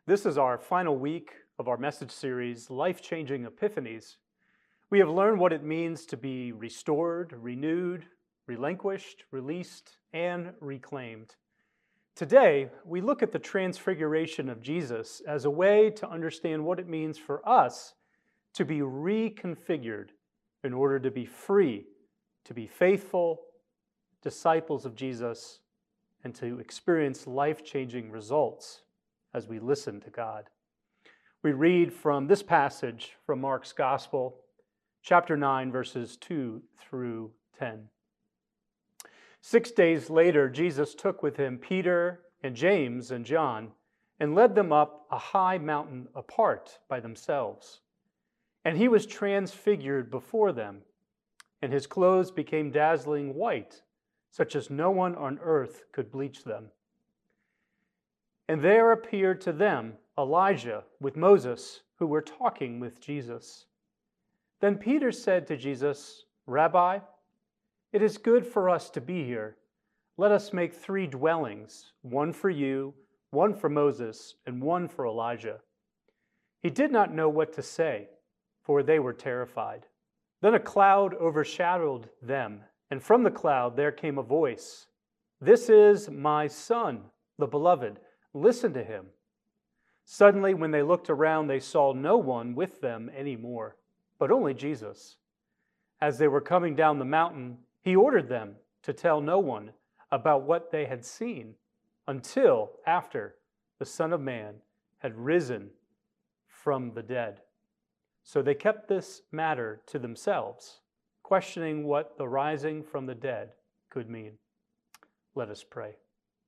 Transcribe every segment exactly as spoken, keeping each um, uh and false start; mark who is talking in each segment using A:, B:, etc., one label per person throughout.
A: This is our final week of our message series, Life-Changing Epiphanies. We have learned what it means to be restored, renewed, relinquished, released, and reclaimed. Today, we look at the transfiguration of Jesus as a way to understand what it means for us to be reconfigured in order to be free, to be faithful disciples of Jesus, and to experience life-changing results as we listen to God. We read from this passage from Mark's Gospel, chapter nine, verses two through ten. Six days later, Jesus took with him Peter and James and John and led them up a high mountain apart by themselves. And he was transfigured before them, and his clothes became dazzling white, such as no one on earth could bleach them. And there appeared to them Elijah with Moses, who were talking with Jesus. Then Peter said to Jesus, "Rabbi, it is good for us to be here. Let us make three dwellings, one for you, one for Moses, and one for Elijah." He did not know what to say, for they were terrified. Then a cloud overshadowed them, and from the cloud there came a voice, "This is my Son, the beloved. Listen to him." Suddenly, when they looked around, they saw no one with them anymore, but only Jesus. As they were coming down the mountain, he ordered them to tell no one about what they had seen until after the Son of Man had risen from the dead. So they kept this matter to themselves, questioning what the rising from the dead could mean. Let us pray.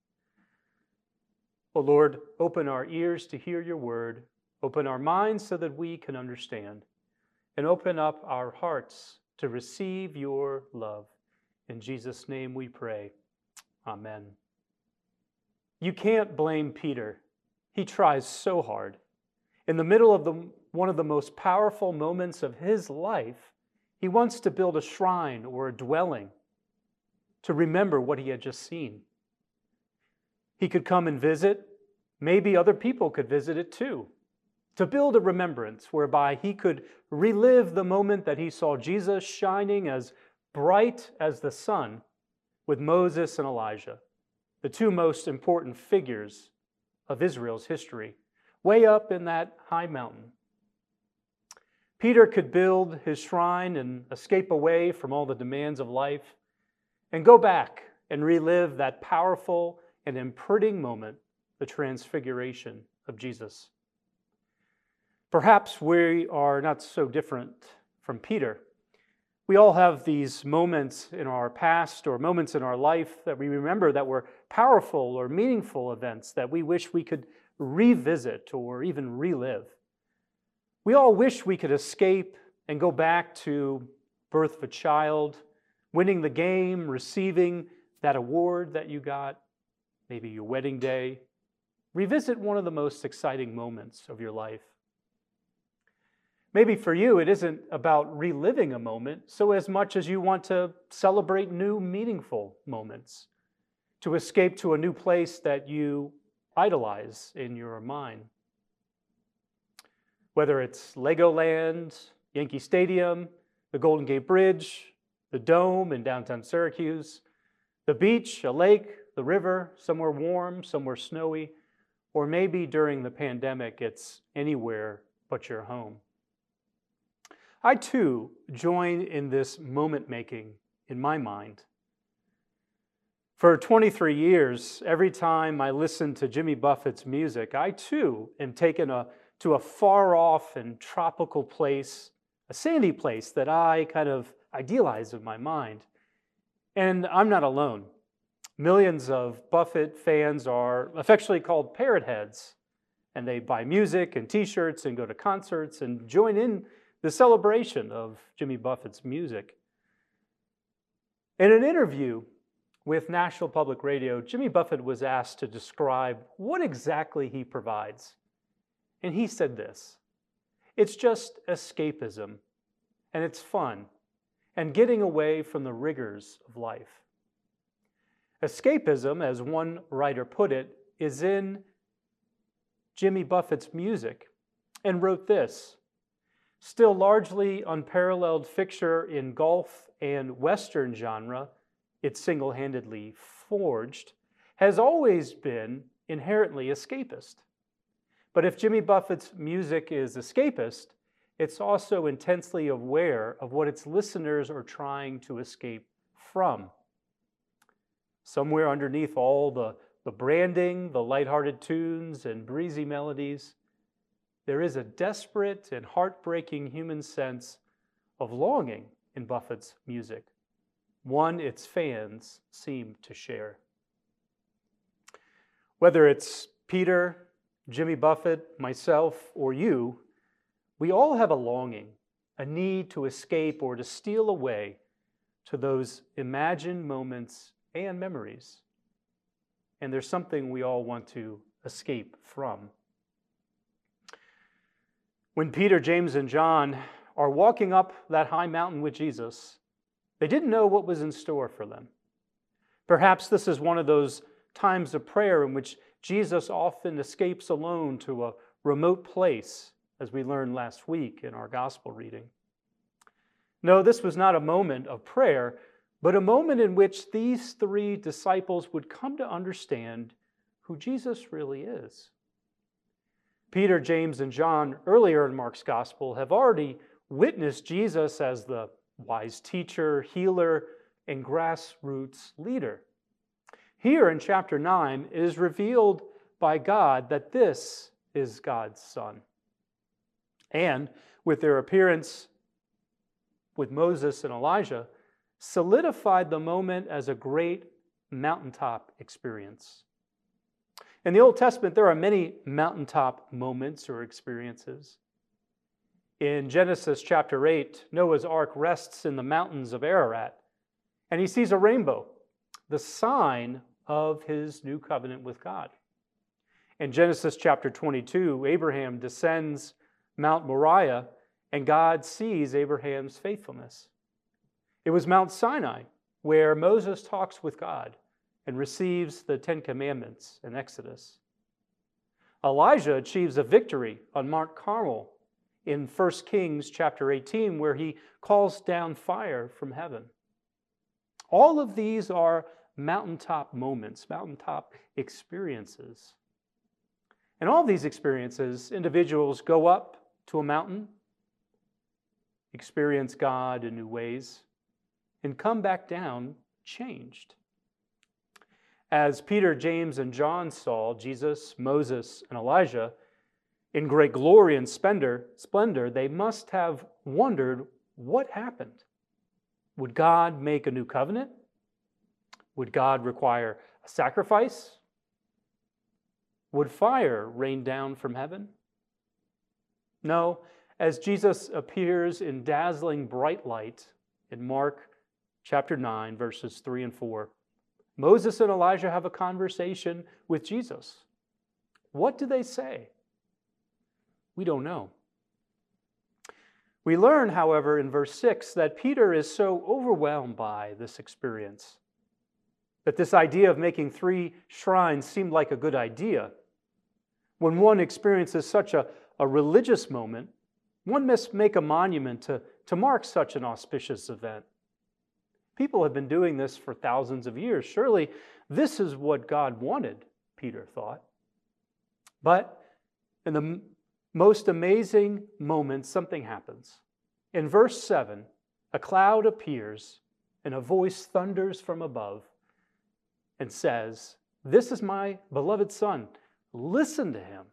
A: O Lord, open our ears to hear your word, open our minds so that we can understand, and open up our hearts to receive your love. In Jesus' name we pray. Amen. You can't blame Peter. He tries so hard. In the middle of the, one of the most powerful moments of his life, he wants to build a shrine or a dwelling to remember what he had just seen. He could come and visit. Maybe other people could visit it too. To build a remembrance whereby he could relive the moment that he saw Jesus shining as bright as the sun with Moses and Elijah, the two most important figures of Israel's history, way up in that high mountain. Peter could build his shrine and escape away from all the demands of life and go back and relive that powerful and imprinting moment, the transfiguration of Jesus. Perhaps we are not so different from Peter. We all have these moments in our past or moments in our life that we remember that were powerful or meaningful events that we wish we could revisit or even relive. We all wish we could escape and go back to birth of a child, winning the game, receiving that award that you got, maybe your wedding day. Revisit one of the most exciting moments of your life. Maybe for you, it isn't about reliving a moment so as much as you want to celebrate new, meaningful moments, to escape to a new place that you idolize in your mind. Whether it's Legoland, Yankee Stadium, the Golden Gate Bridge, the Dome in downtown Syracuse, the beach, a lake, the river, somewhere warm, somewhere snowy, or maybe during the pandemic, it's anywhere but your home. I too join in this moment making in my mind. For twenty-three years, every time I listen to Jimmy Buffett's music, I too am taken a, to a far off and tropical place, a sandy place that I kind of idealize in my mind. And I'm not alone. Millions of Buffett fans are affectionately called parrot heads, and they buy music and t-shirts and go to concerts and join in the celebration of Jimmy Buffett's music. In an interview with National Public Radio, Jimmy Buffett was asked to describe what exactly he provides. And he said this: "It's just escapism, and it's fun, and getting away from the rigors of life." Escapism, as one writer put it, is in Jimmy Buffett's music and wrote this: "Still largely unparalleled fixture in golf and Western genre it single-handedly forged, has always been inherently escapist. But if Jimmy Buffett's music is escapist, it's also intensely aware of what its listeners are trying to escape from. Somewhere underneath all the, the branding, the lighthearted tunes, and breezy melodies, there is a desperate and heartbreaking human sense of longing in Buffett's music, one its fans seem to share." Whether it's Peter, Jimmy Buffett, myself, or you, we all have a longing, a need to escape or to steal away to those imagined moments and memories. And there's something we all want to escape from. When Peter, James, and John are walking up that high mountain with Jesus, they didn't know what was in store for them. Perhaps this is one of those times of prayer in which Jesus often escapes alone to a remote place, as we learned last week in our gospel reading. No, this was not a moment of prayer, but a moment in which these three disciples would come to understand who Jesus really is. Peter, James, and John, earlier in Mark's gospel, have already witnessed Jesus as the wise teacher, healer, and grassroots leader. Here in chapter nine, it is revealed by God that this is God's Son. And with their appearance with Moses and Elijah, solidified the moment as a great mountaintop experience. In the Old Testament, there are many mountaintop moments or experiences. In Genesis chapter eight, Noah's ark rests in the mountains of Ararat, and he sees a rainbow, the sign of his new covenant with God. In Genesis chapter twenty-two, Abraham descends Mount Moriah, and God sees Abraham's faithfulness. It was Mount Sinai, where Moses talks with God and receives the Ten Commandments in Exodus. Elijah achieves a victory on Mount Carmel in First Kings chapter eighteen, where he calls down fire from heaven. All of these are mountaintop moments, mountaintop experiences. In all these experiences, individuals go up to a mountain, experience God in new ways, and come back down changed. As Peter, James, and John saw Jesus, Moses, and Elijah in great glory and splendor, splendor, they must have wondered what happened. Would God make a new covenant? Would God require a sacrifice? Would fire rain down from heaven? No, as Jesus appears in dazzling bright light in Mark chapter nine, verses three and four, Moses and Elijah have a conversation with Jesus. What do they say? We don't know. We learn, however, in verse six, that Peter is so overwhelmed by this experience that this idea of making three shrines seemed like a good idea. When one experiences such a, a religious moment, one must make a monument to, to mark such an auspicious event. People have been doing this for thousands of years. Surely this is what God wanted, Peter thought. But in the m- most amazing moment, something happens. In verse seven, a cloud appears and a voice thunders from above and says, "This is my beloved Son. Listen to him."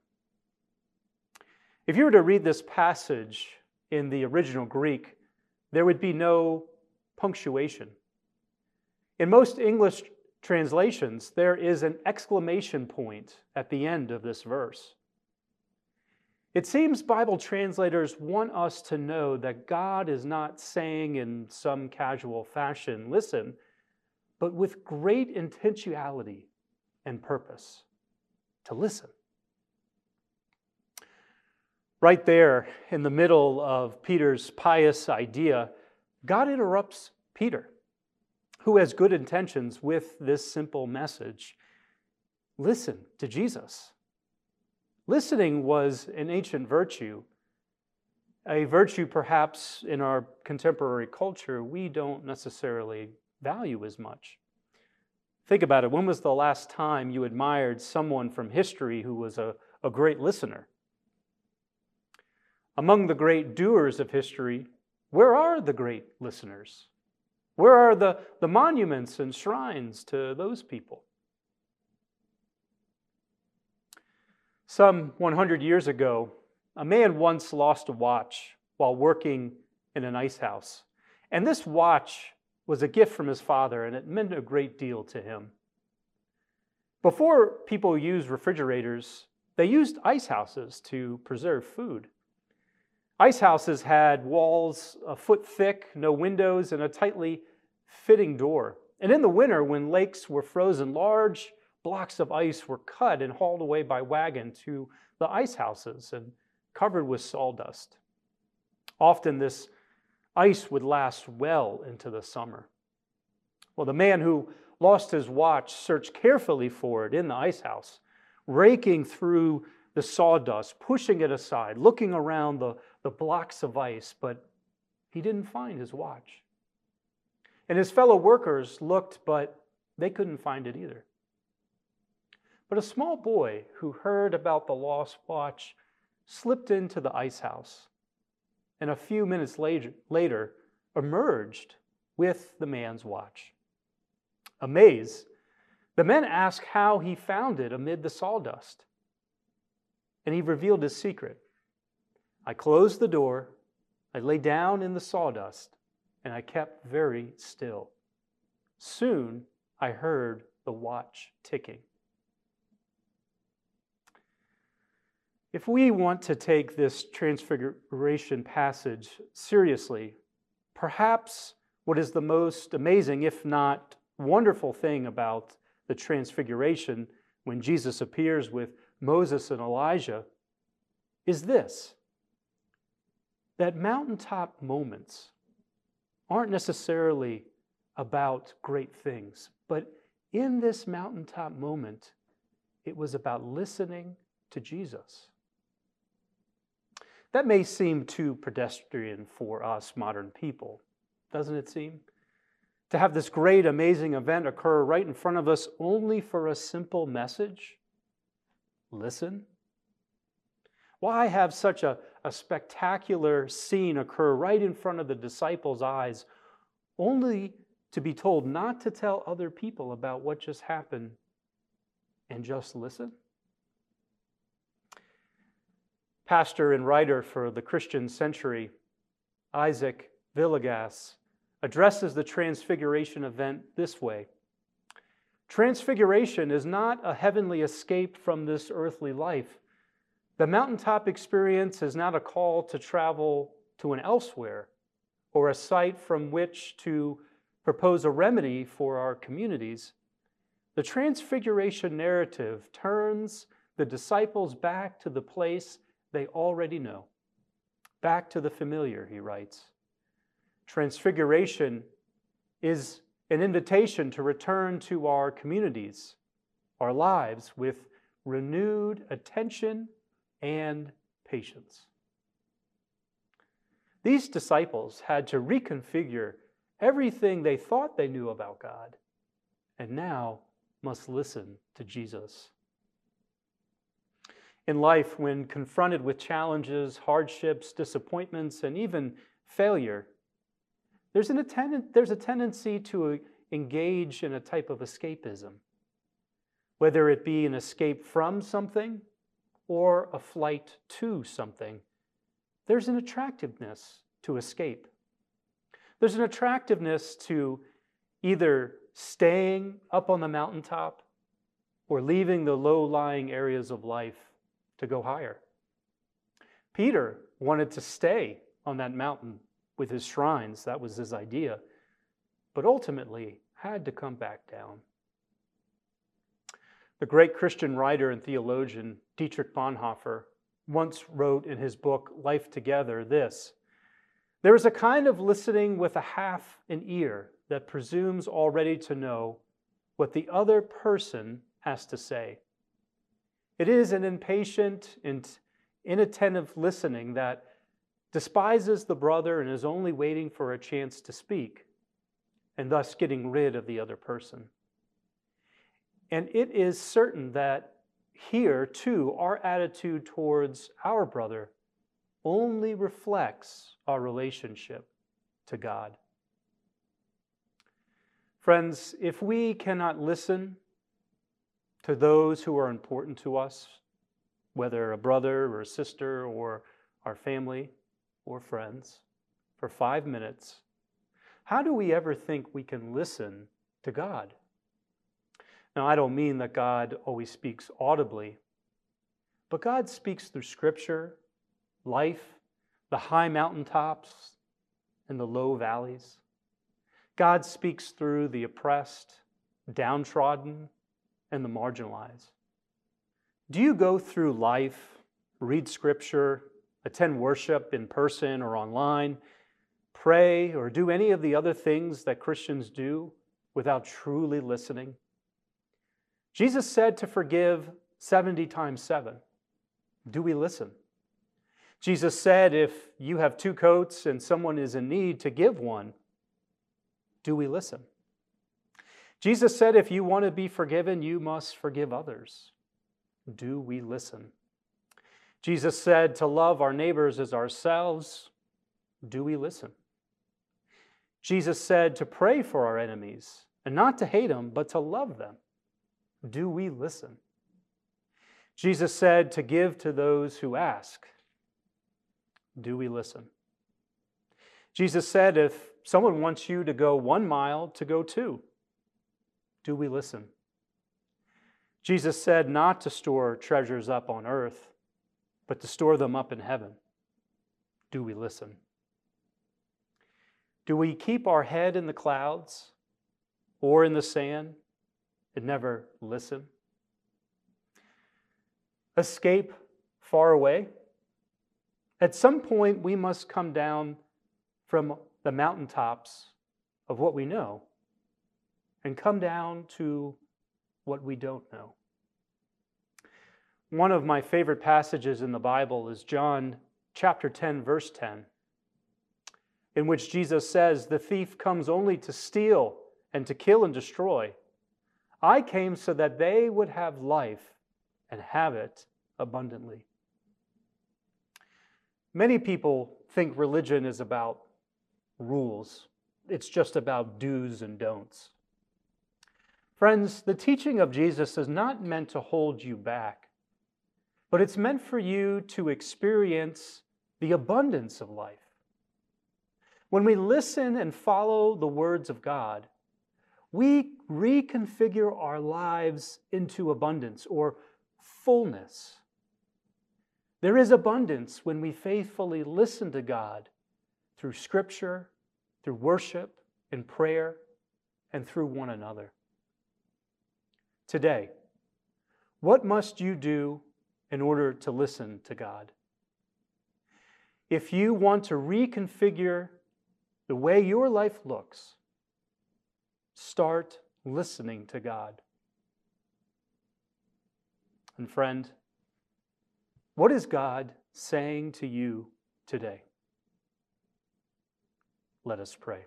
A: If you were to read this passage in the original Greek, there would be no punctuation. In most English translations, there is an exclamation point at the end of this verse. It seems Bible translators want us to know that God is not saying in some casual fashion, "Listen," but with great intentionality and purpose, to listen. Right there in the middle of Peter's pious idea, God interrupts Peter, who has good intentions, with this simple message: listen to Jesus. Listening was an ancient virtue, a virtue perhaps in our contemporary culture we don't necessarily value as much. Think about it. When was the last time you admired someone from history who was a, a great listener? Among the great doers of history, where are the great listeners? Where are the, the monuments and shrines to those people? Some one hundred years ago, a man once lost a watch while working in an ice house. And this watch was a gift from his father, and it meant a great deal to him. Before people used refrigerators, they used ice houses to preserve food. Ice houses had walls a foot thick, no windows, and a tightly fitting door. And in the winter, when lakes were frozen, large blocks of ice were cut and hauled away by wagon to the ice houses and covered with sawdust. Often this ice would last well into the summer. Well, the man who lost his watch searched carefully for it in the ice house, raking through the sawdust, pushing it aside, looking around the, the blocks of ice, but he didn't find his watch. And his fellow workers looked, but they couldn't find it either. But a small boy who heard about the lost watch slipped into the ice house, and a few minutes later, later emerged with the man's watch. Amazed, the men asked how he found it amid the sawdust. And he revealed his secret. I closed the door, I lay down in the sawdust, and I kept very still. Soon I heard the watch ticking. If we want to take this Transfiguration passage seriously, perhaps what is the most amazing, if not wonderful thing about the Transfiguration when Jesus appears with Moses and Elijah is this: that mountaintop moments aren't necessarily about great things, but in this mountaintop moment, it was about listening to Jesus. That may seem too pedestrian for us modern people, doesn't it seem? To have this great, amazing event occur right in front of us only for a simple message? Listen. Why have such a, a spectacular scene occur right in front of the disciples' eyes only to be told not to tell other people about what just happened and just listen? Pastor and writer for the Christian Century, Isaac Villegas, addresses the Transfiguration event this way: Transfiguration is not a heavenly escape from this earthly life. The mountaintop experience is not a call to travel to an elsewhere or a site from which to propose a remedy for our communities. The Transfiguration narrative turns the disciples back to the place they already know, back to the familiar, he writes. Transfiguration is an invitation to return to our communities, our lives, with renewed attention and patience. These disciples had to reconfigure everything they thought they knew about God, and now must listen to Jesus. In life, when confronted with challenges, hardships, disappointments, and even failure, there's, an attend- there's a tendency to engage in a type of escapism, whether it be an escape from something or a flight to something. There's an attractiveness to escape. There's an attractiveness to either staying up on the mountaintop or leaving the low-lying areas of life to go higher. Peter wanted to stay on that mountain with his shrines. That was his idea, but ultimately had to come back down. The great Christian writer and theologian Dietrich Bonhoeffer once wrote in his book, Life Together, this: there is a kind of listening with a half an ear that presumes already to know what the other person has to say. It is an impatient and inattentive listening that despises the brother and is only waiting for a chance to speak, and thus getting rid of the other person. And it is certain that here, too, our attitude towards our brother only reflects our relationship to God. Friends, if we cannot listen to those who are important to us, whether a brother or a sister or our family or friends, for five minutes, how do we ever think we can listen to God? Now, I don't mean that God always speaks audibly, but God speaks through Scripture, life, the high mountaintops, and the low valleys. God speaks through the oppressed, downtrodden, and the marginalized. Do you go through life, read Scripture, attend worship in person or online, pray, or do any of the other things that Christians do without truly listening? Jesus said to forgive seventy times seven. Do we listen? Jesus said if you have two coats and someone is in need, to give one. Do we listen? Jesus said if you want to be forgiven, you must forgive others. Do we listen? Jesus said to love our neighbors as ourselves. Do we listen? Jesus said to pray for our enemies and not to hate them, but to love them. Do we listen? Jesus said to give to those who ask. Do we listen? Jesus said if someone wants you to go one mile, to go two. Do we listen? Jesus said not to store treasures up on earth, but to store them up in heaven. Do we listen? Do we keep our head in the clouds or in the sand and never listen? Escape far away? At some point, we must come down from the mountaintops of what we know and come down to what we don't know. One of my favorite passages in the Bible is John chapter ten, verse ten, in which Jesus says, "The thief comes only to steal and to kill and destroy. I came so that they would have life and have it abundantly." Many people think religion is about rules. It's just about do's and don'ts. Friends, the teaching of Jesus is not meant to hold you back, but it's meant for you to experience the abundance of life. When we listen and follow the words of God, we reconfigure our lives into abundance or fullness. There is abundance when we faithfully listen to God through Scripture, through worship and prayer, and through one another. Today, what must you do in order to listen to God? If you want to reconfigure the way your life looks, start listening to God. And friend, what is God saying to you today? Let us pray.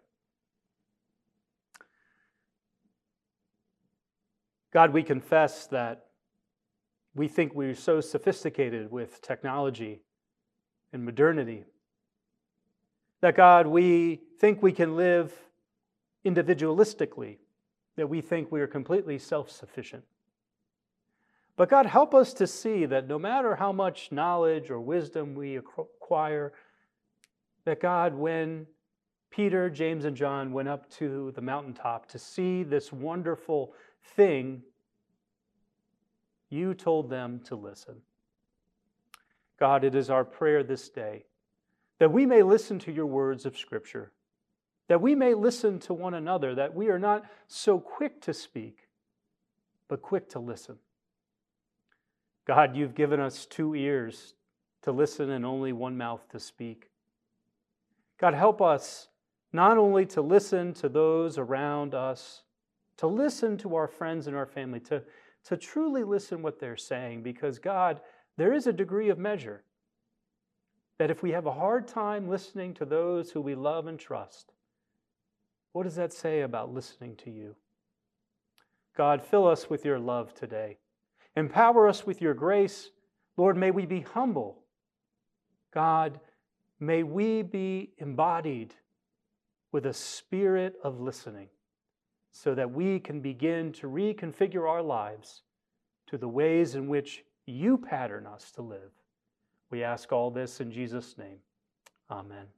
A: God, we confess that we think we're so sophisticated with technology and modernity, that God, we think we can live individualistically, that we think we are completely self-sufficient. But God, help us to see that no matter how much knowledge or wisdom we acquire, that God, when Peter, James, and John went up to the mountaintop to see this wonderful thing, you told them to listen. God, it is our prayer this day that we may listen to your words of Scripture, that we may listen to one another, that we are not so quick to speak, but quick to listen. God, you've given us two ears to listen and only one mouth to speak. God, help us not only to listen to those around us, to listen to our friends and our family, to, to truly listen what they're saying, because God, there is a degree of measure that if we have a hard time listening to those who we love and trust, what does that say about listening to you? God, fill us with your love today. Empower us with your grace. Lord, may we be humble. God, may we be embodied with a spirit of listening so that we can begin to reconfigure our lives to the ways in which you pattern us to live. We ask all this in Jesus' name. Amen.